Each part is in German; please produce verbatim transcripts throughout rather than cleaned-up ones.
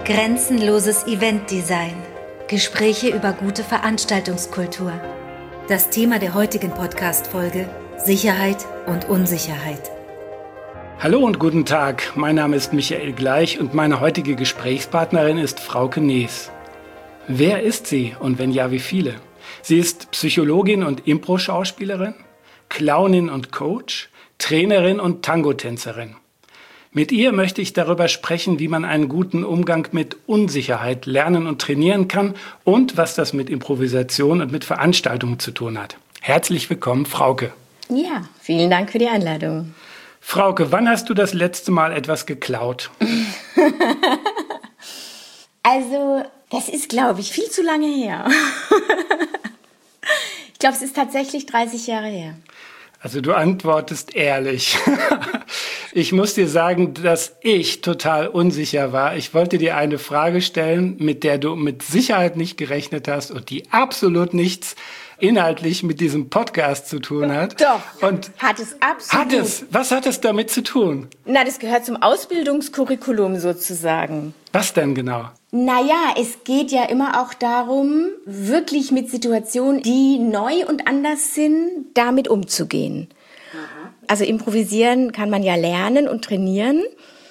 Grenzenloses Eventdesign. Gespräche über gute Veranstaltungskultur. Das Thema der heutigen Podcast-Folge: Sicherheit und Unsicherheit. Hallo und guten Tag, mein Name ist Michael Gleich und meine heutige Gesprächspartnerin ist Frauke Nees. Wer ist sie und wenn ja, wie viele? Sie ist Psychologin und Impro-Schauspielerin, Clownin und Coach, Trainerin und Tango-Tänzerin. Mit ihr möchte ich darüber sprechen, wie man einen guten Umgang mit Unsicherheit lernen und trainieren kann und was das mit Improvisation und mit Veranstaltungen zu tun hat. Herzlich willkommen, Frauke. Ja, vielen Dank für die Einladung. Frauke, wann hast du das letzte Mal etwas geklaut? Also, das ist, glaube ich, viel zu lange her. Ich glaube, es ist tatsächlich dreißig Jahre her. Also du antwortest ehrlich. Ich muss dir sagen, dass ich total unsicher war. Ich wollte dir eine Frage stellen, mit der du mit Sicherheit nicht gerechnet hast und die absolut nichts inhaltlich mit diesem Podcast zu tun hat. Doch, und hat es absolut. Hat es? Was hat es damit zu tun? Na, das gehört zum Ausbildungskurriculum sozusagen. Was denn genau? Naja, es geht ja immer auch darum, wirklich mit Situationen, die neu und anders sind, damit umzugehen. Aha. Also improvisieren kann man ja lernen und trainieren.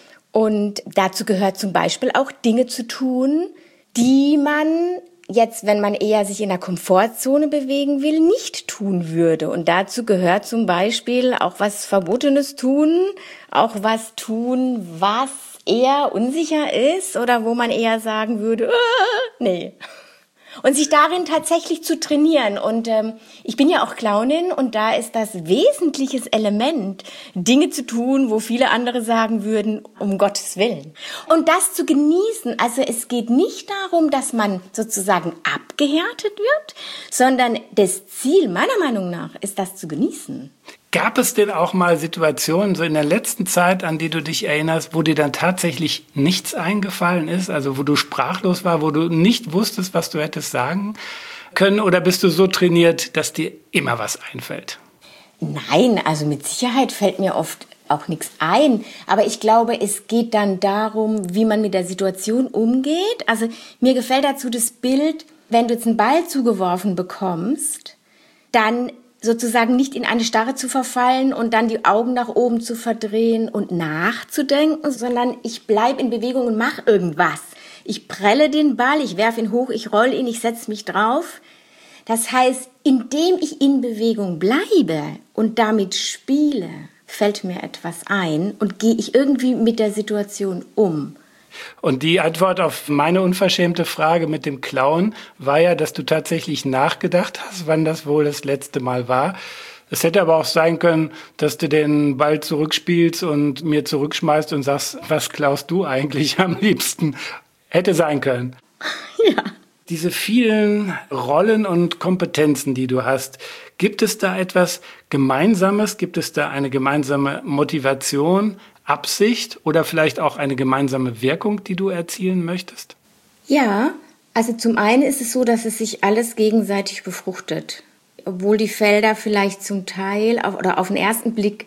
Und dazu gehört zum Beispiel auch Dinge zu tun, die man jetzt, wenn man eher sich in der Komfortzone bewegen will, nicht tun würde. Und dazu gehört zum Beispiel auch was Verbotenes tun, auch was tun, was eher unsicher ist oder wo man eher sagen würde, äh, nee. Und sich darin tatsächlich zu trainieren. Und ähm, ich bin ja auch Clownin und da ist das wesentliches Element, Dinge zu tun, wo viele andere sagen würden, um Gottes Willen. Und das zu genießen. Also es geht nicht darum, dass man sozusagen abgehärtet wird, sondern das Ziel meiner Meinung nach ist, das zu genießen. Gab es denn auch mal Situationen, so in der letzten Zeit, an die du dich erinnerst, wo dir dann tatsächlich nichts eingefallen ist? Also wo du sprachlos war, wo du nicht wusstest, was du hättest sagen können? Oder bist du so trainiert, dass dir immer was einfällt? Nein, also mit Sicherheit fällt mir oft auch nichts ein. Aber ich glaube, es geht dann darum, wie man mit der Situation umgeht. Also mir gefällt dazu das Bild, wenn du jetzt einen Ball zugeworfen bekommst, dann sozusagen nicht in eine Starre zu verfallen und dann die Augen nach oben zu verdrehen und nachzudenken, sondern ich bleibe in Bewegung und mache irgendwas. Ich prelle den Ball, ich werfe ihn hoch, ich roll ihn, ich setze mich drauf. Das heißt, indem ich in Bewegung bleibe und damit spiele, fällt mir etwas ein und gehe ich irgendwie mit der Situation um. Und die Antwort auf meine unverschämte Frage mit dem Clown war ja, dass du tatsächlich nachgedacht hast, wann das wohl das letzte Mal war. Es hätte aber auch sein können, dass du den Ball zurückspielst und mir zurückschmeißt und sagst, was klaust du eigentlich am liebsten? Hätte sein können. Ja. Diese vielen Rollen und Kompetenzen, die du hast, gibt es da etwas Gemeinsames? Gibt es da eine gemeinsame Motivation, Absicht oder vielleicht auch eine gemeinsame Wirkung, die du erzielen möchtest? Ja, also zum einen ist es so, dass es sich alles gegenseitig befruchtet. Obwohl die Felder vielleicht zum Teil auf, oder auf den ersten Blick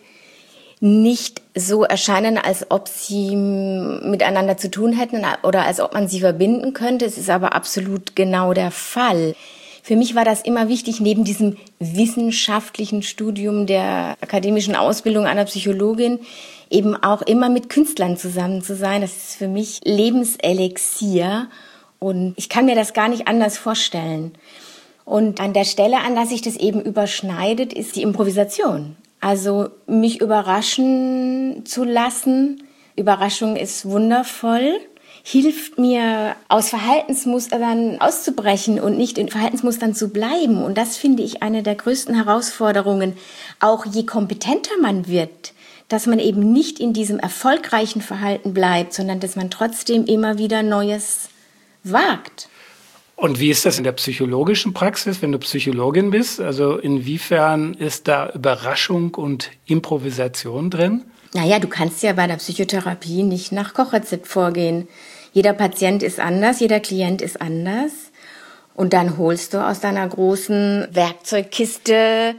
nicht so erscheinen, als ob sie miteinander zu tun hätten oder als ob man sie verbinden könnte. Es ist aber absolut genau der Fall. Für mich war das immer wichtig, neben diesem wissenschaftlichen Studium der akademischen Ausbildung einer Psychologin eben auch immer mit Künstlern zusammen zu sein. Das ist für mich Lebenselixier und ich kann mir das gar nicht anders vorstellen. Und an der Stelle, an der sich das eben überschneidet, ist die Improvisation. Also mich überraschen zu lassen. Überraschung ist wundervoll. Hilft mir, aus Verhaltensmustern auszubrechen und nicht in Verhaltensmustern zu bleiben. Und das finde ich eine der größten Herausforderungen. Auch je kompetenter man wird, dass man eben nicht in diesem erfolgreichen Verhalten bleibt, sondern dass man trotzdem immer wieder Neues wagt. Und wie ist das in der psychologischen Praxis, wenn du Psychologin bist? Also inwiefern ist da Überraschung und Improvisation drin? Naja, du kannst ja bei der Psychotherapie nicht nach Kochrezept vorgehen. Jeder Patient ist anders, jeder Klient ist anders. Und dann holst du aus deiner großen Werkzeugkiste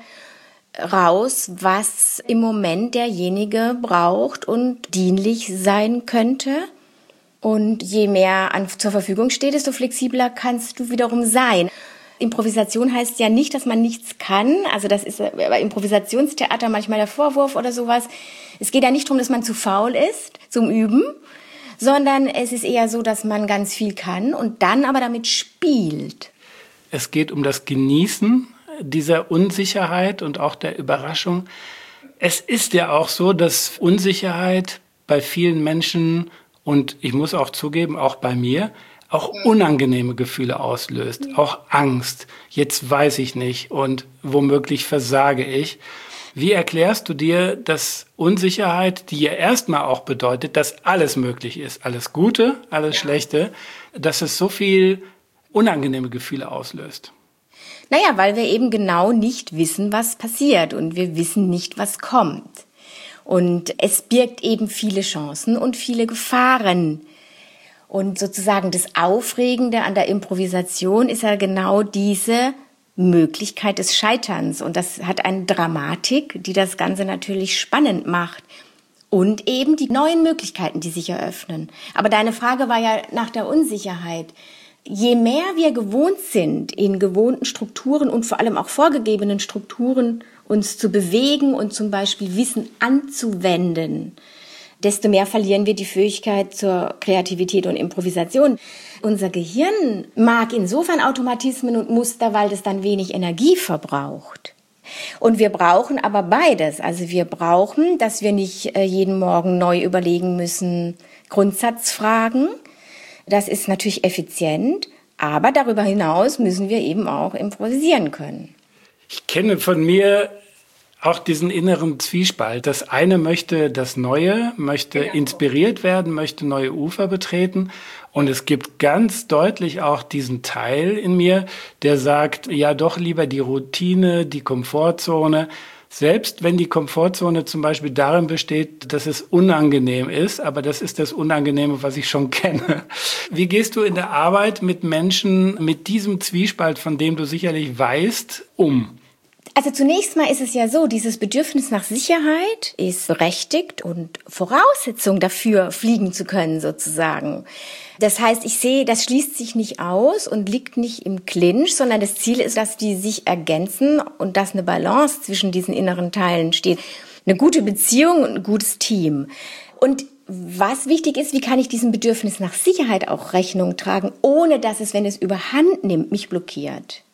raus, was im Moment derjenige braucht und dienlich sein könnte. Und je mehr an, zur Verfügung steht, desto flexibler kannst du wiederum sein. Improvisation heißt ja nicht, dass man nichts kann. Also das ist bei Improvisationstheater manchmal der Vorwurf oder sowas. Es geht ja nicht darum, dass man zu faul ist zum Üben, sondern es ist eher so, dass man ganz viel kann und dann aber damit spielt. Es geht um das Genießen dieser Unsicherheit und auch der Überraschung. Es ist ja auch so, dass Unsicherheit bei vielen Menschen, und ich muss auch zugeben, auch bei mir, auch unangenehme Gefühle auslöst, auch Angst. Jetzt weiß ich nicht und womöglich versage ich. Wie erklärst du dir, dass Unsicherheit, die ja erstmal auch bedeutet, dass alles möglich ist, alles Gute, alles ja. Schlechte, dass es so viel unangenehme Gefühle auslöst? Naja, weil wir eben genau nicht wissen, was passiert und wir wissen nicht, was kommt. Und es birgt eben viele Chancen und viele Gefahren. Und sozusagen das Aufregende an der Improvisation ist ja genau diese Möglichkeit des Scheiterns. Und das hat eine Dramatik, die das Ganze natürlich spannend macht. Und eben die neuen Möglichkeiten, die sich eröffnen. Aber deine Frage war ja nach der Unsicherheit. Je mehr wir gewohnt sind, in gewohnten Strukturen und vor allem auch vorgegebenen Strukturen uns zu bewegen und zum Beispiel Wissen anzuwenden, desto mehr verlieren wir die Fähigkeit zur Kreativität und Improvisation. Unser Gehirn mag insofern Automatismen und Muster, weil das dann wenig Energie verbraucht. Und wir brauchen aber beides. Also wir brauchen, dass wir nicht jeden Morgen neu überlegen müssen, Grundsatzfragen. Das ist natürlich effizient, aber darüber hinaus müssen wir eben auch improvisieren können. Ich kenne von mir auch diesen inneren Zwiespalt. Das eine möchte das Neue, möchte genau. inspiriert werden, möchte neue Ufer betreten. Und es gibt ganz deutlich auch diesen Teil in mir, der sagt, ja doch lieber die Routine, die Komfortzone. Selbst wenn die Komfortzone zum Beispiel darin besteht, dass es unangenehm ist, aber das ist das Unangenehme, was ich schon kenne. Wie gehst du in der Arbeit mit Menschen mit diesem Zwiespalt, von dem du sicherlich weißt, um? Also zunächst mal ist es ja so, dieses Bedürfnis nach Sicherheit ist berechtigt und Voraussetzung dafür, fliegen zu können sozusagen. Das heißt, ich sehe, das schließt sich nicht aus und liegt nicht im Clinch, sondern das Ziel ist, dass die sich ergänzen und dass eine Balance zwischen diesen inneren Teilen steht. Eine gute Beziehung und ein gutes Team. Und was wichtig ist, wie kann ich diesem Bedürfnis nach Sicherheit auch Rechnung tragen, ohne dass es, wenn es überhand nimmt, mich blockiert.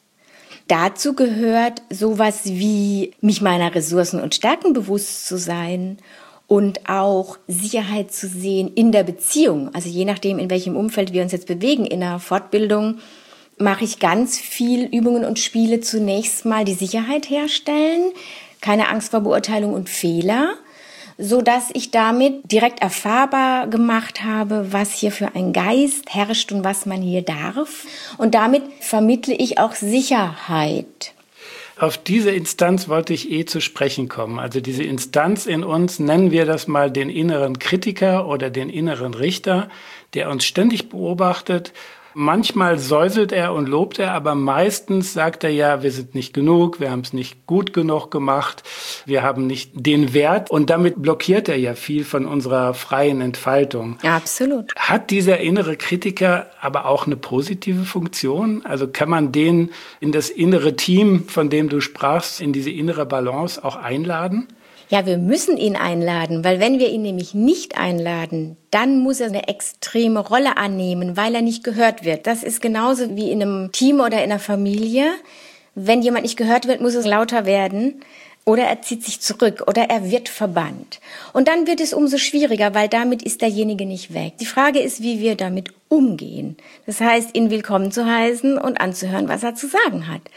Dazu gehört sowas wie, mich meiner Ressourcen und Stärken bewusst zu sein und auch Sicherheit zu sehen in der Beziehung. Also je nachdem, in welchem Umfeld wir uns jetzt bewegen, in der Fortbildung mache ich ganz viel Übungen und Spiele zunächst mal die Sicherheit herstellen, keine Angst vor Beurteilung und Fehler, so dass ich damit direkt erfahrbar gemacht habe, was hier für ein Geist herrscht und was man hier darf. Und damit vermittle ich auch Sicherheit. Auf diese Instanz wollte ich eh zu sprechen kommen. Also diese Instanz in uns, nennen wir das mal den inneren Kritiker oder den inneren Richter, der uns ständig beobachtet. Manchmal säuselt er und lobt er, aber meistens sagt er ja, wir sind nicht genug, wir haben es nicht gut genug gemacht, wir haben nicht den Wert und damit blockiert er ja viel von unserer freien Entfaltung. Absolut. Hat dieser innere Kritiker aber auch eine positive Funktion? Also kann man den in das innere Team, von dem du sprachst, in diese innere Balance auch einladen? Ja, wir müssen ihn einladen, weil wenn wir ihn nämlich nicht einladen, dann muss er eine extreme Rolle annehmen, weil er nicht gehört wird. Das ist genauso wie in einem Team oder in einer Familie. Wenn jemand nicht gehört wird, muss es lauter werden oder er zieht sich zurück oder er wird verbannt. Und dann wird es umso schwieriger, weil damit ist derjenige nicht weg. Die Frage ist, wie wir damit umgehen. Das heißt, ihn willkommen zu heißen und anzuhören, was er zu sagen hat.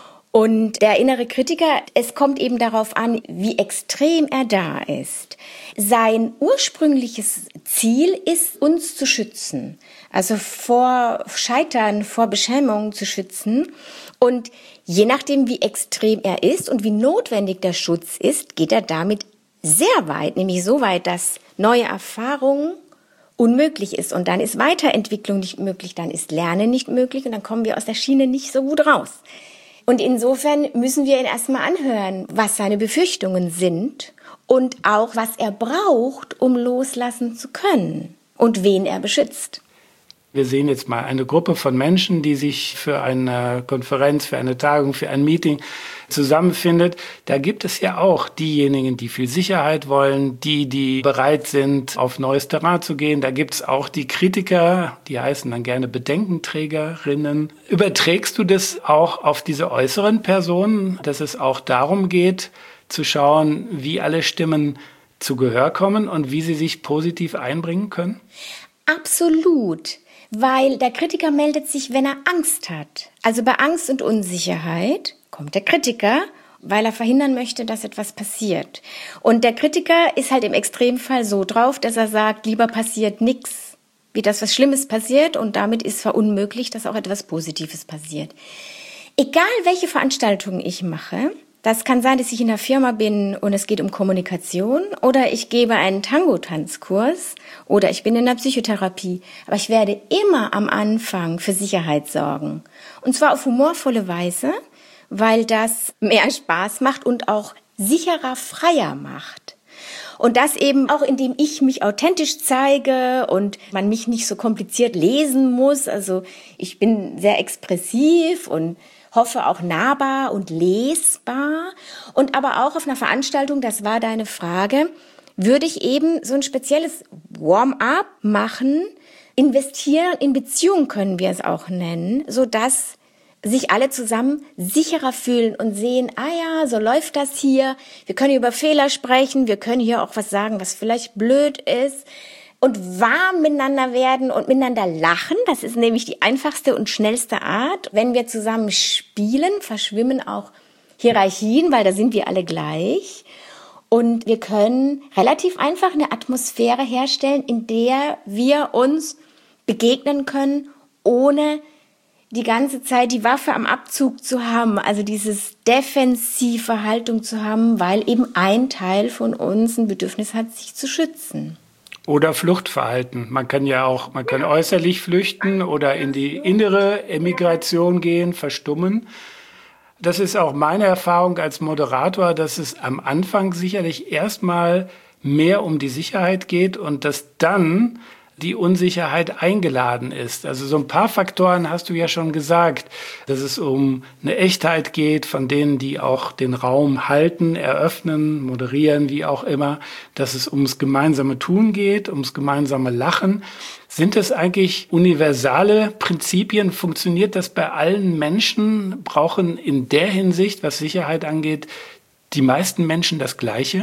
Und der innere Kritiker, es kommt eben darauf an, wie extrem er da ist. Sein ursprüngliches Ziel ist, uns zu schützen, also vor Scheitern, vor Beschämung zu schützen. Und je nachdem, wie extrem er ist und wie notwendig der Schutz ist, geht er damit sehr weit, nämlich so weit, dass neue Erfahrungen unmöglich ist. Und dann ist Weiterentwicklung nicht möglich, dann ist Lernen nicht möglich und dann kommen wir aus der Schiene nicht so gut raus. Und insofern müssen wir ihn erstmal anhören, was seine Befürchtungen sind und auch, was er braucht, um loslassen zu können. und wen er beschützt. Wir sehen jetzt mal eine Gruppe von Menschen, die sich für eine Konferenz, für eine Tagung, für ein Meeting zusammenfindet. Da gibt es ja auch diejenigen, die viel Sicherheit wollen, die, die bereit sind, auf neues Terrain zu gehen. Da gibt es auch die Kritiker, die heißen dann gerne Bedenkenträgerinnen. Überträgst du das auch auf diese äußeren Personen, dass es auch darum geht, zu schauen, wie alle Stimmen zu Gehör kommen und wie sie sich positiv einbringen können? Absolut. Weil der Kritiker meldet sich, wenn er Angst hat. Also bei Angst und Unsicherheit kommt der Kritiker, weil er verhindern möchte, dass etwas passiert. Und der Kritiker ist halt im Extremfall so drauf, dass er sagt, lieber passiert nichts, wie das was Schlimmes passiert, und damit ist verunmöglicht, dass auch etwas Positives passiert. Egal welche Veranstaltungen ich mache, das kann sein, dass ich in der Firma bin und es geht um Kommunikation, oder ich gebe einen Tango-Tanzkurs oder ich bin in der Psychotherapie. Aber ich werde immer am Anfang für Sicherheit sorgen. Und zwar auf humorvolle Weise, weil das mehr Spaß macht und auch sicherer, freier macht. Und das eben auch, indem ich mich authentisch zeige und man mich nicht so kompliziert lesen muss. Also ich bin sehr expressiv und hoffe auch nahbar und lesbar. Und aber auch auf einer Veranstaltung, das war deine Frage, würde ich eben so ein spezielles Warm-up machen, investieren in Beziehungen, können wir es auch nennen, sodass sich alle zusammen sicherer fühlen und sehen, ah ja, so läuft das hier. Wir können über Fehler sprechen, wir können hier auch was sagen, was vielleicht blöd ist. Und warm miteinander werden und miteinander lachen. Das ist nämlich die einfachste und schnellste Art. Wenn wir zusammen spielen, verschwimmen auch Hierarchien, weil da sind wir alle gleich. Und wir können relativ einfach eine Atmosphäre herstellen, in der wir uns begegnen können, ohne die ganze Zeit die Waffe am Abzug zu haben, also dieses defensive Haltung zu haben, weil eben ein Teil von uns ein Bedürfnis hat, sich zu schützen. Oder Fluchtverhalten. Man kann ja auch, man kann äußerlich flüchten oder in die innere Emigration gehen, verstummen. Das ist auch meine Erfahrung als Moderator, dass es am Anfang sicherlich erstmal mehr um die Sicherheit geht und dass dann die Unsicherheit eingeladen ist. Also so ein paar Faktoren hast du ja schon gesagt, dass es um eine Echtheit geht von denen, die auch den Raum halten, eröffnen, moderieren, wie auch immer, dass es ums gemeinsame Tun geht, ums gemeinsame Lachen. Sind es eigentlich universale Prinzipien? Funktioniert das bei allen Menschen? Brauchen in der Hinsicht, was Sicherheit angeht, die meisten Menschen das Gleiche?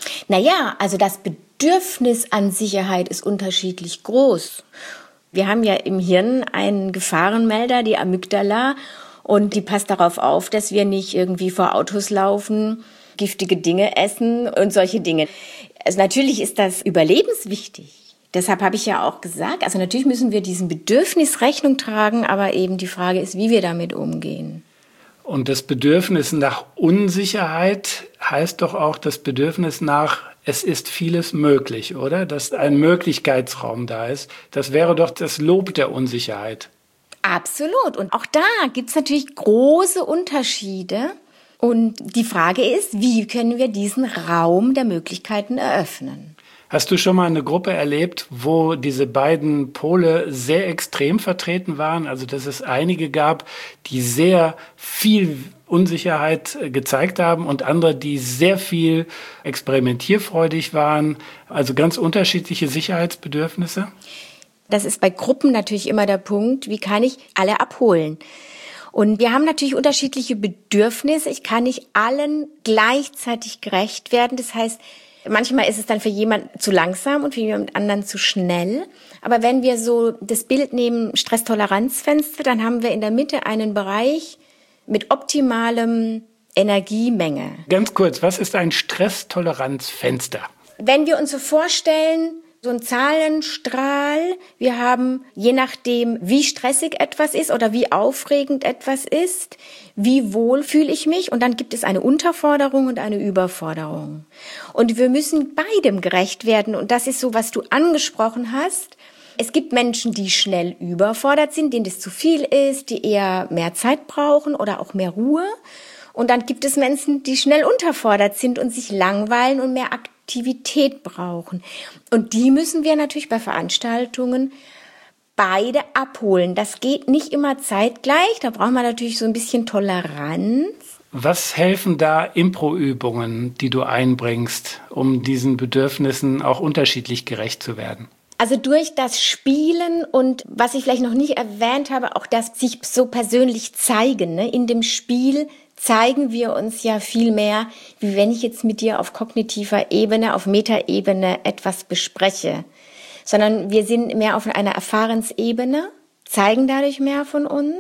Naja, also das Bedürfnis an Sicherheit ist unterschiedlich groß. Wir haben ja im Hirn einen Gefahrenmelder, die Amygdala, und die passt darauf auf, dass wir nicht irgendwie vor Autos laufen, giftige Dinge essen und solche Dinge. Also natürlich ist das überlebenswichtig. Deshalb habe ich ja auch gesagt, also natürlich müssen wir diesem Bedürfnis Rechnung tragen, aber eben die Frage ist, wie wir damit umgehen. Und das Bedürfnis nach Unsicherheit heißt doch auch das Bedürfnis nach, es ist vieles möglich, oder? Dass ein Möglichkeitsraum da ist. Das wäre doch das Lob der Unsicherheit. Absolut. Und auch da gibt es natürlich große Unterschiede. Und die Frage ist, wie können wir diesen Raum der Möglichkeiten eröffnen? Hast du schon mal eine Gruppe erlebt, wo diese beiden Pole sehr extrem vertreten waren? Also dass es einige gab, die sehr viel Unsicherheit gezeigt haben und andere, die sehr viel experimentierfreudig waren. Also ganz unterschiedliche Sicherheitsbedürfnisse? Das ist bei Gruppen natürlich immer der Punkt, wie kann ich alle abholen? Und wir haben natürlich unterschiedliche Bedürfnisse. Ich kann nicht allen gleichzeitig gerecht werden. Das heißt, manchmal ist es dann für jemanden zu langsam und für jemand anderen zu schnell. Aber wenn wir so das Bild nehmen, Stresstoleranzfenster, dann haben wir in der Mitte einen Bereich mit optimalem Energiemenge. Ganz kurz, was ist ein Stresstoleranzfenster? Wenn wir uns so vorstellen, so ein Zahlenstrahl, wir haben, je nachdem, wie stressig etwas ist oder wie aufregend etwas ist, wie wohl fühle ich mich, und dann gibt es eine Unterforderung und eine Überforderung. Und wir müssen beidem gerecht werden, und das ist so, was du angesprochen hast. Es gibt Menschen, die schnell überfordert sind, denen das zu viel ist, die eher mehr Zeit brauchen oder auch mehr Ruhe. Und dann gibt es Menschen, die schnell unterfordert sind und sich langweilen und mehr Aktivität brauchen. Und die müssen wir natürlich bei Veranstaltungen beide abholen. Das geht nicht immer zeitgleich, da braucht man natürlich so ein bisschen Toleranz. Was helfen da Impro-Übungen, die du einbringst, um diesen Bedürfnissen auch unterschiedlich gerecht zu werden? Also durch das Spielen und was ich vielleicht noch nicht erwähnt habe, auch das sich so persönlich zeigen. Ne? In dem Spiel zeigen wir uns ja viel mehr, wie wenn ich jetzt mit dir auf kognitiver Ebene, auf Metaebene etwas bespreche. Sondern wir sind mehr auf einer Erfahrensebene, zeigen dadurch mehr von uns.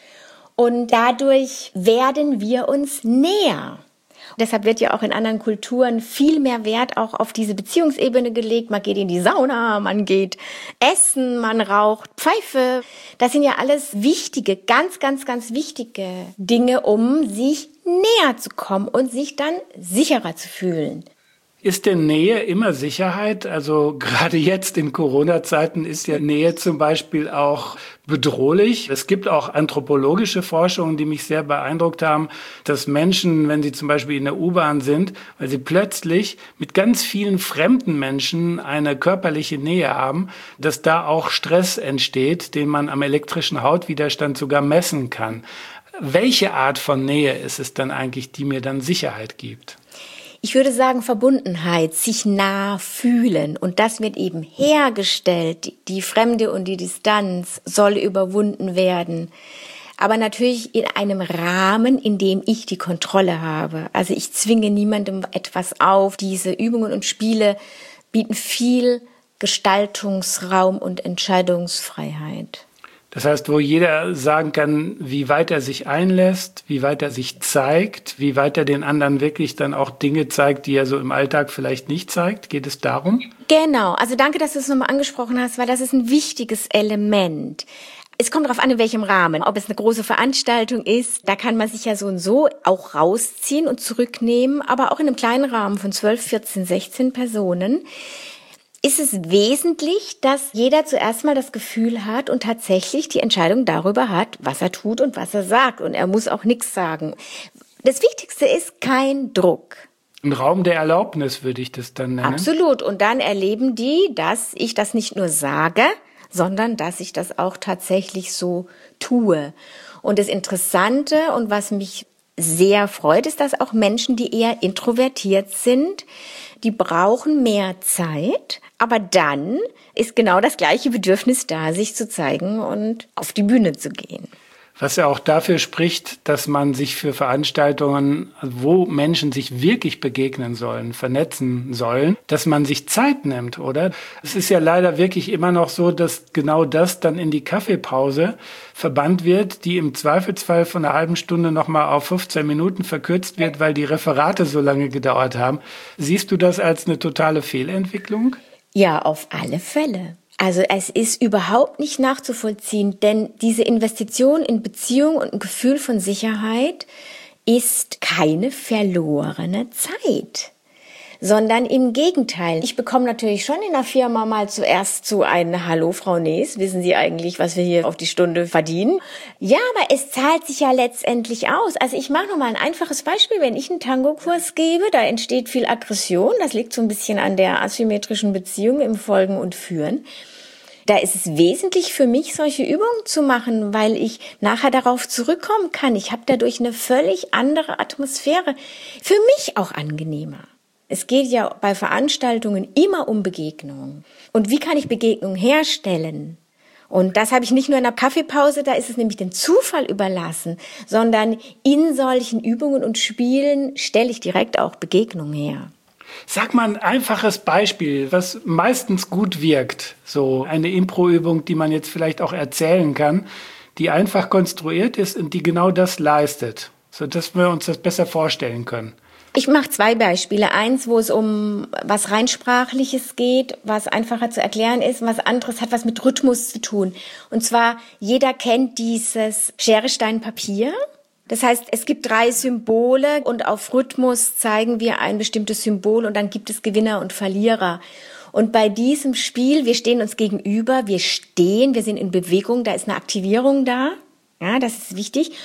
Und dadurch werden wir uns näher. Deshalb wird ja auch in anderen Kulturen viel mehr Wert auch auf diese Beziehungsebene gelegt. Man geht in die Sauna, man geht essen, man raucht Pfeife. Das sind ja alles wichtige, ganz, ganz, ganz wichtige Dinge, um sich näher zu kommen und sich dann sicherer zu fühlen. Ist denn Nähe immer Sicherheit? Also gerade jetzt in Corona-Zeiten ist ja Nähe zum Beispiel auch bedrohlich. Es gibt auch anthropologische Forschungen, die mich sehr beeindruckt haben, dass Menschen, wenn sie zum Beispiel in der U-Bahn sind, weil sie plötzlich mit ganz vielen fremden Menschen eine körperliche Nähe haben, dass da auch Stress entsteht, den man am elektrischen Hautwiderstand sogar messen kann. Welche Art von Nähe ist es dann eigentlich, die mir dann Sicherheit gibt? Ich würde sagen Verbundenheit, sich nah fühlen, und das wird eben hergestellt. Die Fremde und die Distanz soll überwunden werden, aber natürlich in einem Rahmen, in dem ich die Kontrolle habe. Also ich zwinge niemandem etwas auf. Diese Übungen und Spiele bieten viel Gestaltungsraum und Entscheidungsfreiheit. Das heißt, wo jeder sagen kann, wie weit er sich einlässt, wie weit er sich zeigt, wie weit er den anderen wirklich dann auch Dinge zeigt, die er so im Alltag vielleicht nicht zeigt. Geht es darum? Genau. Also danke, dass du es nochmal angesprochen hast, weil das ist ein wichtiges Element. Es kommt darauf an, in welchem Rahmen. Ob es eine große Veranstaltung ist, da kann man sich ja so und so auch rausziehen und zurücknehmen. Aber auch in einem kleinen Rahmen von zwölf, vierzehn, sechzehn Personen ist es wesentlich, dass jeder zuerst mal das Gefühl hat und tatsächlich die Entscheidung darüber hat, was er tut und was er sagt. Und er muss auch nichts sagen. Das Wichtigste ist kein Druck. Ein Raum der Erlaubnis würde ich das dann nennen. Absolut. Und dann erleben die, dass ich das nicht nur sage, sondern dass ich das auch tatsächlich so tue. Und das Interessante und was mich sehr freut, ist, dass auch Menschen, die eher introvertiert sind, die brauchen mehr Zeit, aber dann ist genau das gleiche Bedürfnis da, sich zu zeigen und auf die Bühne zu gehen. Was ja auch dafür spricht, dass man sich für Veranstaltungen, wo Menschen sich wirklich begegnen sollen, vernetzen sollen, dass man sich Zeit nimmt, oder? Es ist ja leider wirklich immer noch so, dass genau das dann in die Kaffeepause verbannt wird, die im Zweifelsfall von einer halben Stunde nochmal auf fünfzehn Minuten verkürzt wird, weil die Referate so lange gedauert haben. Siehst du das als eine totale Fehlentwicklung? Ja, auf alle Fälle. Also es ist überhaupt nicht nachzuvollziehen, denn diese Investition in Beziehung und ein Gefühl von Sicherheit ist keine verlorene Zeit, sondern im Gegenteil. Ich bekomme natürlich schon in der Firma mal zuerst zu einem Hallo, Frau Nees, wissen Sie eigentlich, was wir hier auf die Stunde verdienen? Ja, aber es zahlt sich ja letztendlich aus. Also ich mache noch mal ein einfaches Beispiel. Wenn ich einen Tango-Kurs gebe, da entsteht viel Aggression. Das liegt so ein bisschen an der asymmetrischen Beziehung im Folgen und Führen. Da ist es wesentlich für mich, solche Übungen zu machen, weil ich nachher darauf zurückkommen kann. Ich habe dadurch eine völlig andere Atmosphäre. Für mich auch angenehmer. Es geht ja bei Veranstaltungen immer um Begegnungen. Und wie kann ich Begegnungen herstellen? Und das habe ich nicht nur in der Kaffeepause, da ist es nämlich dem Zufall überlassen, sondern in solchen Übungen und Spielen stelle ich direkt auch Begegnungen her. Sag mal ein einfaches Beispiel, was meistens gut wirkt. So eine Impro-Übung, die man jetzt vielleicht auch erzählen kann, die einfach konstruiert ist und die genau das leistet, sodass wir uns das besser vorstellen können. Ich mache zwei Beispiele. Eins, wo es um was rein Sprachliches geht, was einfacher zu erklären ist. Und was anderes hat was mit Rhythmus zu tun. Und zwar, jeder kennt dieses Schere, Stein, Papier. Das heißt, es gibt drei Symbole und auf Rhythmus zeigen wir ein bestimmtes Symbol und dann gibt es Gewinner und Verlierer. Und bei diesem Spiel, wir stehen uns gegenüber, wir stehen, wir sind in Bewegung, da ist eine Aktivierung da. Ja, das ist wichtig.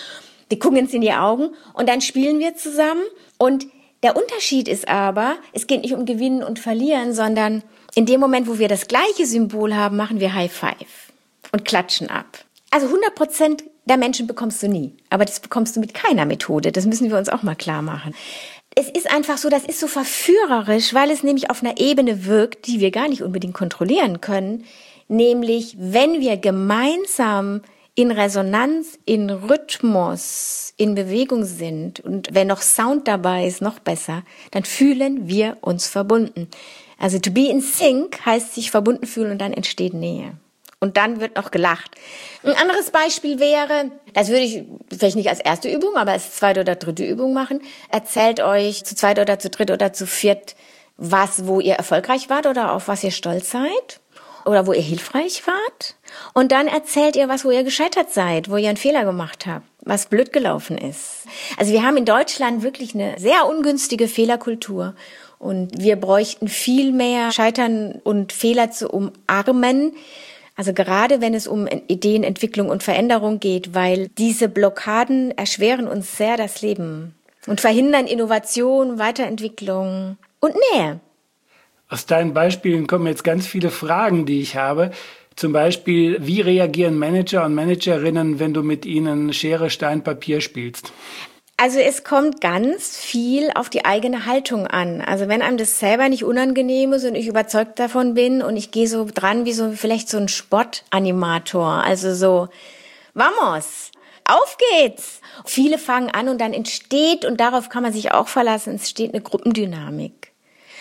Die gucken uns in die Augen und dann spielen wir zusammen. Und der Unterschied ist aber, es geht nicht um Gewinnen und Verlieren, sondern in dem Moment, wo wir das gleiche Symbol haben, machen wir High Five und klatschen ab. Also hundert Prozent der Menschen bekommst du nie. Aber das bekommst du mit keiner Methode. Das müssen wir uns auch mal klar machen. Es ist einfach so, das ist so verführerisch, weil es nämlich auf einer Ebene wirkt, die wir gar nicht unbedingt kontrollieren können. Nämlich, wenn wir gemeinsam in Resonanz, in Rhythmus, in Bewegung sind und wenn noch Sound dabei ist, noch besser, dann fühlen wir uns verbunden. Also to be in sync heißt sich verbunden fühlen und dann entsteht Nähe. Und dann wird noch gelacht. Ein anderes Beispiel wäre, das würde ich vielleicht nicht als erste Übung, aber als zweite oder dritte Übung machen. Erzählt euch zu zweit oder zu dritt oder zu viert, was, wo ihr erfolgreich wart oder auf was ihr stolz seid oder wo ihr hilfreich wart. Und dann erzählt ihr was, wo ihr gescheitert seid, wo ihr einen Fehler gemacht habt, was blöd gelaufen ist. Also wir haben in Deutschland wirklich eine sehr ungünstige Fehlerkultur. Und wir bräuchten viel mehr Scheitern und Fehler zu umarmen. Also gerade wenn es um Ideenentwicklung und Veränderung geht, weil diese Blockaden erschweren uns sehr das Leben und verhindern Innovation, Weiterentwicklung und Nähe. Aus deinen Beispielen kommen jetzt ganz viele Fragen, die ich habe. Zum Beispiel, wie reagieren Manager und Managerinnen, wenn du mit ihnen Schere, Stein, Papier spielst? Also es kommt ganz viel auf die eigene Haltung an. Also wenn einem das selber nicht unangenehm ist und ich überzeugt davon bin und ich gehe so dran wie so vielleicht so ein Spottanimator, also so, vamos, auf geht's. Viele fangen an und dann entsteht, und darauf kann man sich auch verlassen, es entsteht eine Gruppendynamik.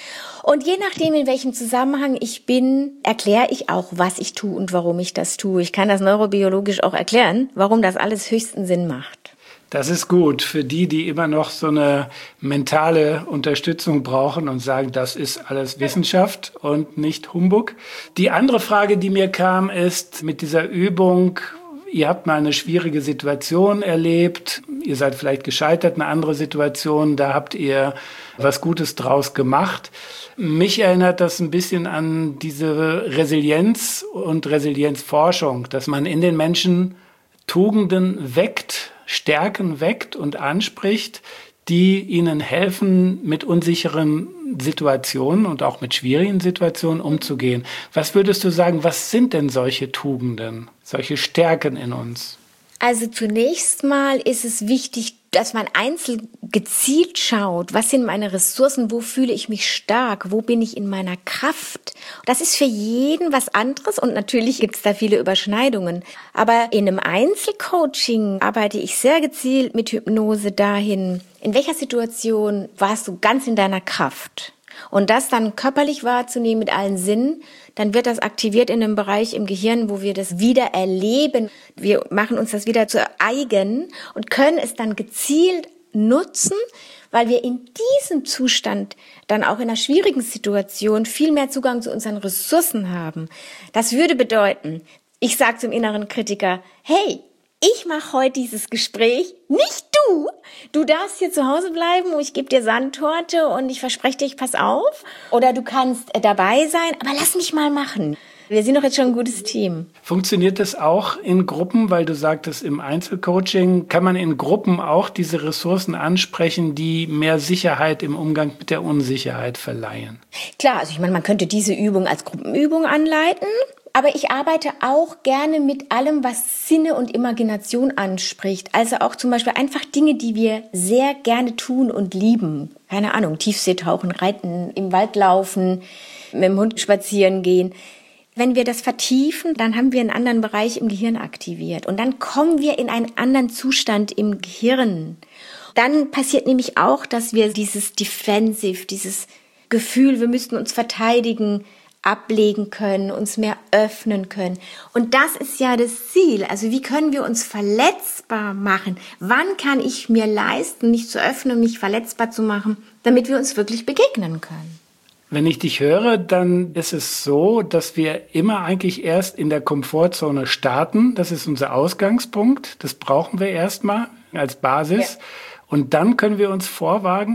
Und je nachdem, in welchem Zusammenhang ich bin, erkläre ich auch, was ich tue und warum ich das tue. Ich kann das neurobiologisch auch erklären, warum das alles höchsten Sinn macht. Das ist gut für die, die immer noch so eine mentale Unterstützung brauchen und sagen, das ist alles Wissenschaft und nicht Humbug. Die andere Frage, die mir kam, ist mit dieser Übung, ihr habt mal eine schwierige Situation erlebt, ihr seid vielleicht gescheitert, eine andere Situation, da habt ihr was Gutes draus gemacht. Mich erinnert das ein bisschen an diese Resilienz und Resilienzforschung, dass man in den Menschen Tugenden weckt, Stärken weckt und anspricht, die ihnen helfen, mit unsicheren Situationen und auch mit schwierigen Situationen umzugehen. Was würdest du sagen, was sind denn solche Tugenden, solche Stärken in uns? Also zunächst mal ist es wichtig, dass man einzeln gezielt schaut, was sind meine Ressourcen, wo fühle ich mich stark, wo bin ich in meiner Kraft. Das ist für jeden was anderes und natürlich gibt es da viele Überschneidungen. Aber in einem Einzelcoaching arbeite ich sehr gezielt mit Hypnose dahin, in welcher Situation warst du ganz in deiner Kraft. Und das dann körperlich wahrzunehmen mit allen Sinnen, dann wird das aktiviert in einem Bereich im Gehirn, wo wir das wieder erleben. Wir machen uns das wieder zu eigen und können es dann gezielt nutzen, weil wir in diesem Zustand dann auch in einer schwierigen Situation viel mehr Zugang zu unseren Ressourcen haben. Das würde bedeuten, ich sage zum inneren Kritiker, hey, ich mache heute dieses Gespräch, nicht du. Du darfst hier zu Hause bleiben und ich gebe dir Sandtorte und ich verspreche dir, ich pass auf. Oder du kannst dabei sein, aber lass mich mal machen. Wir sind doch jetzt schon ein gutes Team. Funktioniert das auch in Gruppen, weil du sagtest, im Einzelcoaching kann man in Gruppen auch diese Ressourcen ansprechen, die mehr Sicherheit im Umgang mit der Unsicherheit verleihen? Klar, also ich meine, man könnte diese Übung als Gruppenübung anleiten. Aber ich arbeite auch gerne mit allem, was Sinne und Imagination anspricht. Also auch zum Beispiel einfach Dinge, die wir sehr gerne tun und lieben. Keine Ahnung, Tiefseetauchen, Reiten, im Wald laufen, mit dem Hund spazieren gehen. Wenn wir das vertiefen, dann haben wir einen anderen Bereich im Gehirn aktiviert. Und dann kommen wir in einen anderen Zustand im Gehirn. Dann passiert nämlich auch, dass wir dieses Defensive, dieses Gefühl, wir müssten uns verteidigen, ablegen können, uns mehr öffnen können. Und das ist ja das Ziel. Also wie können wir uns verletzbar machen? Wann kann ich mir leisten, mich zu öffnen, mich verletzbar zu machen, damit wir uns wirklich begegnen können? Wenn ich dich höre, dann ist es so, dass wir immer eigentlich erst in der Komfortzone starten. Das ist unser Ausgangspunkt. Das brauchen wir erstmal als Basis. Ja. Und dann können wir uns vorwagen.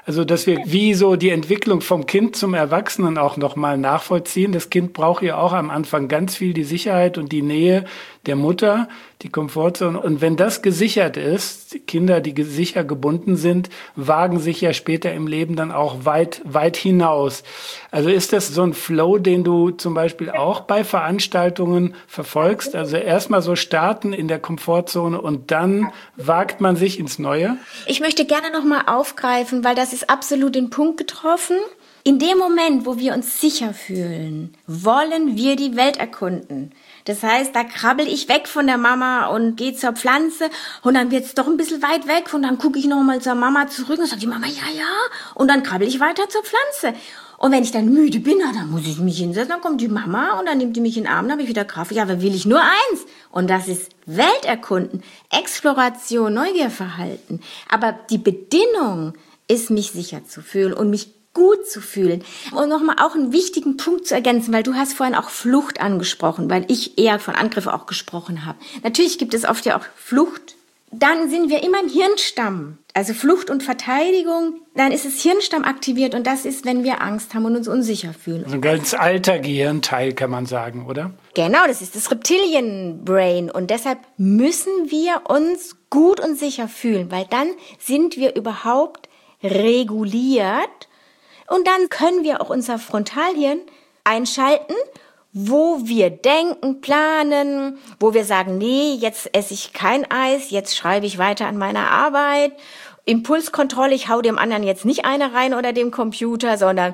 Also, dass wir wie so die Entwicklung vom Kind zum Erwachsenen auch nochmal nachvollziehen. Das Kind braucht ja auch am Anfang ganz viel die Sicherheit und die Nähe der Mutter, die Komfortzone. Und wenn das gesichert ist, Kinder, die sicher gebunden sind, wagen sich ja später im Leben dann auch weit, weit hinaus. Also ist das so ein Flow, den du zum Beispiel auch bei Veranstaltungen verfolgst? Also erstmal so starten in der Komfortzone und dann wagt man sich ins Neue? Ich möchte gerne nochmal aufgreifen, weil das ist absolut den Punkt getroffen. In dem Moment, wo wir uns sicher fühlen, wollen wir die Welt erkunden. Das heißt, da krabbel ich weg von der Mama und gehe zur Pflanze und dann wird's doch ein bisschen weit weg und dann gucke ich nochmal zur Mama zurück und sage die Mama, ja, ja, und dann krabbel ich weiter zur Pflanze. Und wenn ich dann müde bin, na, dann muss ich mich hinsetzen, dann kommt die Mama und dann nimmt die mich in den Arm, dann habe ich wieder Kraft. Ja, aber will ich nur eins. Und das ist Welterkunden, Exploration, Neugierverhalten. Aber die Bedingung ist, mich sicher zu fühlen und mich gut zu fühlen. Und nochmal auch einen wichtigen Punkt zu ergänzen, weil du hast vorhin auch Flucht angesprochen, weil ich eher von Angriffen auch gesprochen habe. Natürlich gibt es oft ja auch Flucht. Dann sind wir immer im Hirnstamm. Also Flucht und Verteidigung, dann ist es Hirnstamm aktiviert und das ist, wenn wir Angst haben und uns unsicher fühlen. Also ein ganz alter Gehirnteil, kann man sagen, oder? Genau, das ist das Reptilienbrain und deshalb müssen wir uns gut und sicher fühlen, weil dann sind wir überhaupt reguliert und dann können wir auch unser Frontalhirn einschalten, wo wir denken, planen, wo wir sagen, nee, jetzt esse ich kein Eis, jetzt schreibe ich weiter an meiner Arbeit. Impulskontrolle, ich hau dem anderen jetzt nicht eine rein oder dem Computer, sondern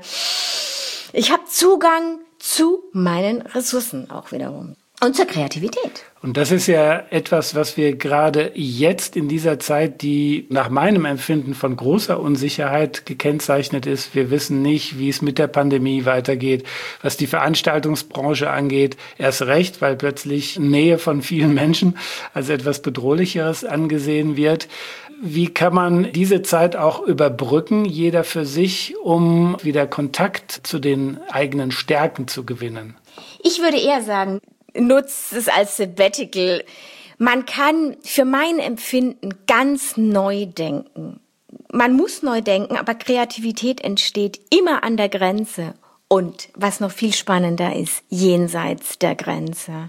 ich habe Zugang zu meinen Ressourcen auch wiederum. Und zur Kreativität. Und das ist ja etwas, was wir gerade jetzt in dieser Zeit, die nach meinem Empfinden von großer Unsicherheit gekennzeichnet ist. Wir wissen nicht, wie es mit der Pandemie weitergeht, was die Veranstaltungsbranche angeht. Erst recht, weil plötzlich Nähe von vielen Menschen als etwas Bedrohlicheres angesehen wird. Wie kann man diese Zeit auch überbrücken, jeder für sich, um wieder Kontakt zu den eigenen Stärken zu gewinnen? Ich würde eher sagen, nutzt es als Sabbatical. Man kann für mein Empfinden ganz neu denken. Man muss neu denken, aber Kreativität entsteht immer an der Grenze. Und was noch viel spannender ist, jenseits der Grenze.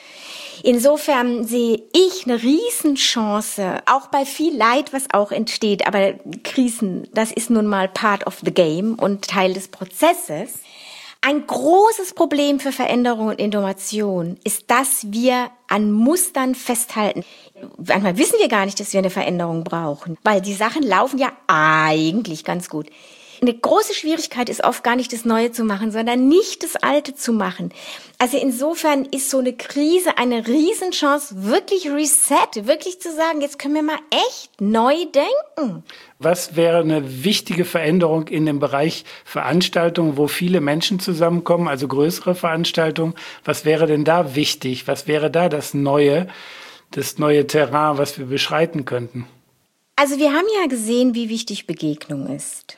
Insofern sehe ich eine Riesenchance, auch bei viel Leid, was auch entsteht. Aber Krisen, das ist nun mal part of the game und Teil des Prozesses. Ein großes Problem für Veränderung und Innovation ist, dass wir an Mustern festhalten. Manchmal wissen wir gar nicht, dass wir eine Veränderung brauchen, weil die Sachen laufen ja eigentlich ganz gut. Eine große Schwierigkeit ist oft gar nicht das Neue zu machen, sondern nicht das Alte zu machen. Also insofern ist so eine Krise eine Riesenchance, wirklich reset, wirklich zu sagen, jetzt können wir mal echt neu denken. Was wäre eine wichtige Veränderung in dem Bereich Veranstaltungen, wo viele Menschen zusammenkommen, also größere Veranstaltungen? Was wäre denn da wichtig? Was wäre da das Neue, das neue Terrain, was wir beschreiten könnten? Also wir haben ja gesehen, wie wichtig Begegnung ist.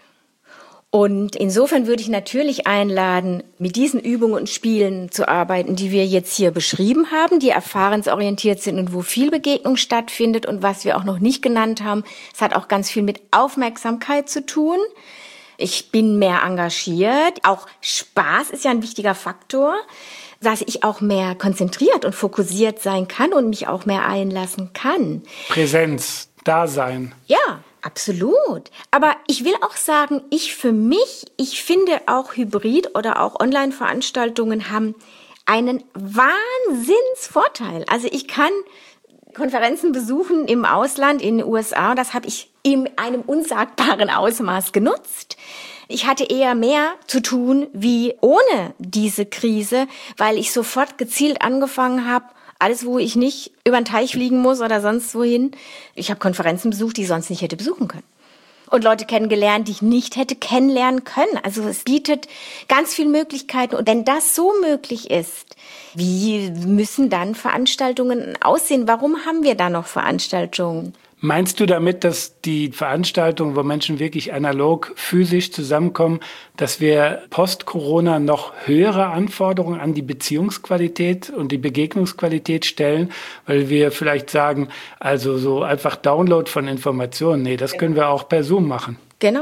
Und insofern würde ich natürlich einladen, mit diesen Übungen und Spielen zu arbeiten, die wir jetzt hier beschrieben haben, die erfahrensorientiert sind und wo viel Begegnung stattfindet. Und was wir auch noch nicht genannt haben, es hat auch ganz viel mit Aufmerksamkeit zu tun. Ich bin mehr engagiert. Auch Spaß ist ja ein wichtiger Faktor, dass ich auch mehr konzentriert und fokussiert sein kann und mich auch mehr einlassen kann. Präsenz, Dasein. Ja. Absolut. Aber ich will auch sagen, ich für mich, ich finde auch Hybrid- oder auch Online-Veranstaltungen haben einen Wahnsinnsvorteil. Also ich kann Konferenzen besuchen im Ausland, in den U S A, das habe ich in einem unsagbaren Ausmaß genutzt. Ich hatte eher mehr zu tun wie ohne diese Krise, weil ich sofort gezielt angefangen habe, alles, wo ich nicht über den Teich fliegen muss oder sonst wohin. Ich habe Konferenzen besucht, die ich sonst nicht hätte besuchen können. Und Leute kennengelernt, die ich nicht hätte kennenlernen können. Also es bietet ganz viele Möglichkeiten. Und wenn das so möglich ist, wie müssen dann Veranstaltungen aussehen? Warum haben wir da noch Veranstaltungen? Meinst du damit, dass die Veranstaltungen, wo Menschen wirklich analog, physisch zusammenkommen, dass wir post-Corona noch höhere Anforderungen an die Beziehungsqualität und die Begegnungsqualität stellen, weil wir vielleicht sagen, also so einfach Download von Informationen, nee, das können wir auch per Zoom machen. Genau.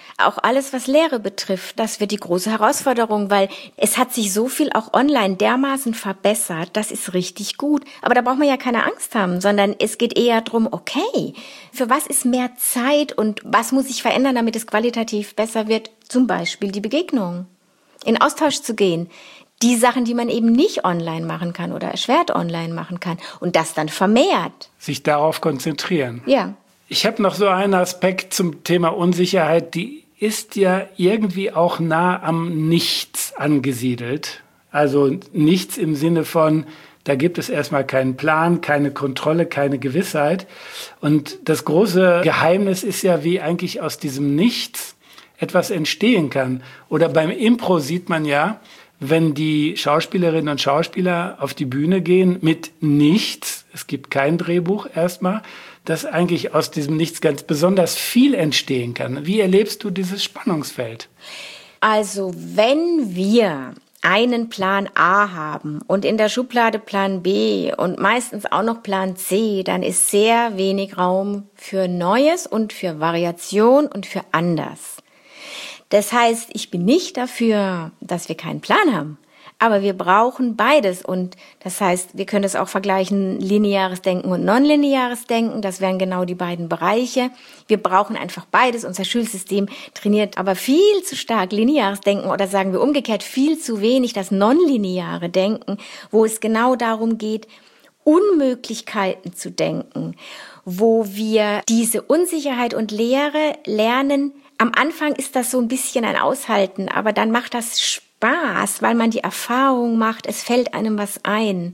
Auch alles, was Lehre betrifft, das wird die große Herausforderung, weil es hat sich so viel auch online dermaßen verbessert, das ist richtig gut. Aber da braucht man ja keine Angst haben, sondern es geht eher darum, okay, für was ist mehr Zeit und was muss ich verändern, damit es qualitativ besser wird? Zum Beispiel die Begegnung, in Austausch zu gehen. Die Sachen, die man eben nicht online machen kann oder erschwert online machen kann und das dann vermehrt. Sich darauf konzentrieren. Ja. Ich habe noch so einen Aspekt zum Thema Unsicherheit, die ist ja irgendwie auch nah am Nichts angesiedelt. Also nichts im Sinne von, da gibt es erstmal keinen Plan, keine Kontrolle, keine Gewissheit. Und das große Geheimnis ist ja, wie eigentlich aus diesem Nichts etwas entstehen kann. Oder beim Impro sieht man ja, wenn die Schauspielerinnen und Schauspieler auf die Bühne gehen mit nichts, es gibt kein Drehbuch erstmal, dass eigentlich aus diesem Nichts ganz besonders viel entstehen kann. Wie erlebst du dieses Spannungsfeld? Also wenn wir einen Plan A haben und in der Schublade Plan B und meistens auch noch Plan C, dann ist sehr wenig Raum für Neues und für Variation und für anders. Das heißt, ich bin nicht dafür, dass wir keinen Plan haben, aber wir brauchen beides und das heißt, wir können es auch vergleichen, lineares Denken und nonlineares Denken, das wären genau die beiden Bereiche. Wir brauchen einfach beides, unser Schulsystem trainiert aber viel zu stark lineares Denken oder sagen wir umgekehrt viel zu wenig das nonlineare Denken, wo es genau darum geht, Unmöglichkeiten zu denken, wo wir diese Unsicherheit und Leere lernen. Am Anfang ist das so ein bisschen ein Aushalten, aber dann macht das Spaß, weil man die Erfahrung macht, es fällt einem was ein.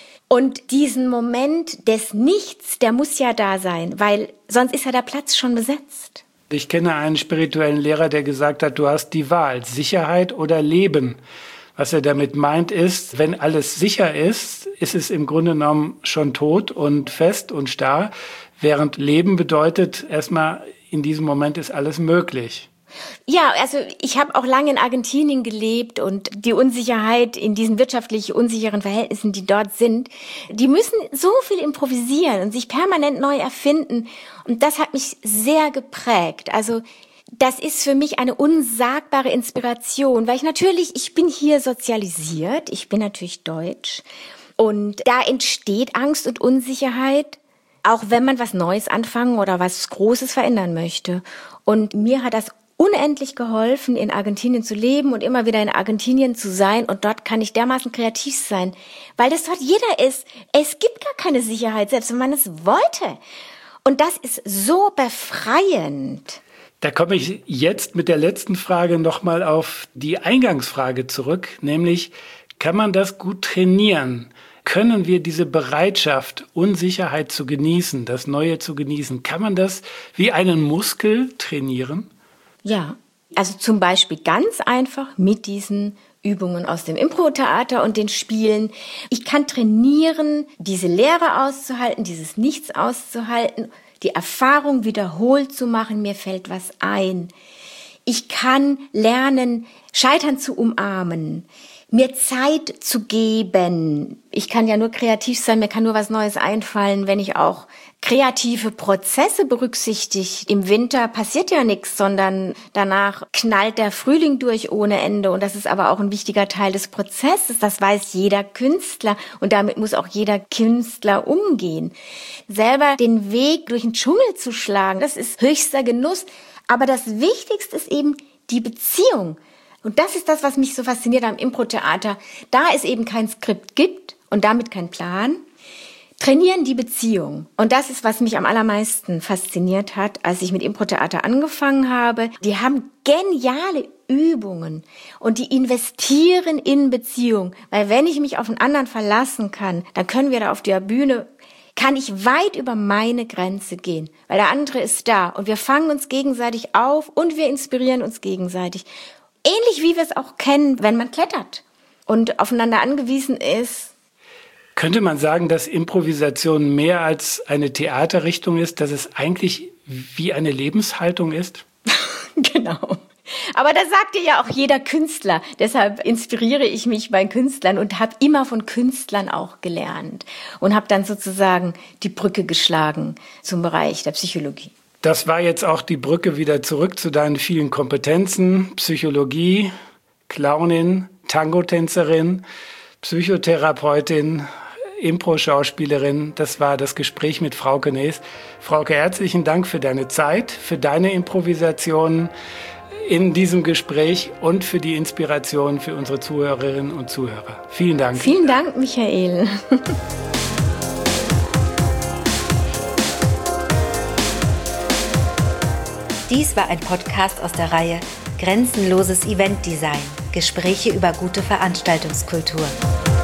Und diesen Moment des Nichts, der muss ja da sein, weil sonst ist ja der Platz schon besetzt. Ich kenne einen spirituellen Lehrer, der gesagt hat, du hast die Wahl, Sicherheit oder Leben. Was er damit meint ist, wenn alles sicher ist, ist es im Grunde genommen schon tot und fest und starr, während Leben bedeutet erstmal, in diesem Moment ist alles möglich. Ja, also ich habe auch lange in Argentinien gelebt und die Unsicherheit in diesen wirtschaftlich unsicheren Verhältnissen, die dort sind, die müssen so viel improvisieren und sich permanent neu erfinden. Und das hat mich sehr geprägt. Also das ist für mich eine unsagbare Inspiration, weil ich natürlich, ich bin hier sozialisiert, ich bin natürlich deutsch und da entsteht Angst und Unsicherheit, auch wenn man was Neues anfangen oder was Großes verändern möchte. Und mir hat das unendlich geholfen, in Argentinien zu leben und immer wieder in Argentinien zu sein. Und dort kann ich dermaßen kreativ sein, weil das dort jeder ist. Es gibt gar keine Sicherheit, selbst wenn man es wollte. Und das ist so befreiend. Da komme ich jetzt mit der letzten Frage nochmal auf die Eingangsfrage zurück, nämlich, kann man das gut trainieren? Können wir diese Bereitschaft, Unsicherheit zu genießen, das Neue zu genießen, kann man das wie einen Muskel trainieren? Ja, also zum Beispiel ganz einfach mit diesen Übungen aus dem Impro-Theater und den Spielen. Ich kann trainieren, diese Leere auszuhalten, dieses Nichts auszuhalten, die Erfahrung wiederholt zu machen, mir fällt was ein. Ich kann lernen, Scheitern zu umarmen, mir Zeit zu geben. Ich kann ja nur kreativ sein, mir kann nur was Neues einfallen, wenn ich auch kreative Prozesse berücksichtige. Im Winter passiert ja nichts, sondern danach knallt der Frühling durch ohne Ende. Und das ist aber auch ein wichtiger Teil des Prozesses. Das weiß jeder Künstler und damit muss auch jeder Künstler umgehen. Selber den Weg durch den Dschungel zu schlagen, das ist höchster Genuss. Aber das Wichtigste ist eben die Beziehung. Und das ist das, was mich so fasziniert am Impro-Theater. Da es eben kein Skript gibt und damit kein Plan, trainieren die Beziehung. Und das ist, was mich am allermeisten fasziniert hat, als ich mit Impro-Theater angefangen habe. Die haben geniale Übungen und die investieren in Beziehung. Weil wenn ich mich auf einen anderen verlassen kann, dann können wir da auf der Bühne, kann ich weit über meine Grenze gehen. Weil der andere ist da und wir fangen uns gegenseitig auf und wir inspirieren uns gegenseitig. Ähnlich wie wir es auch kennen, wenn man klettert und aufeinander angewiesen ist. Könnte man sagen, dass Improvisation mehr als eine Theaterrichtung ist, dass es eigentlich wie eine Lebenshaltung ist? Genau. Aber das sagt dir ja auch jeder Künstler. Deshalb inspiriere ich mich bei Künstlern und habe immer von Künstlern auch gelernt und habe dann sozusagen die Brücke geschlagen zum Bereich der Psychologie. Das war jetzt auch die Brücke wieder zurück zu deinen vielen Kompetenzen. Psychologie, Clownin, Tango-Tänzerin, Psychotherapeutin, Impro-Schauspielerin. Das war das Gespräch mit Frauke Nees. Frauke, herzlichen Dank für deine Zeit, für deine Improvisationen in diesem Gespräch und für die Inspiration für unsere Zuhörerinnen und Zuhörer. Vielen Dank. Vielen Dank, Michael. Dies war ein Podcast aus der Reihe Grenzenloses Eventdesign. Gespräche über gute Veranstaltungskultur.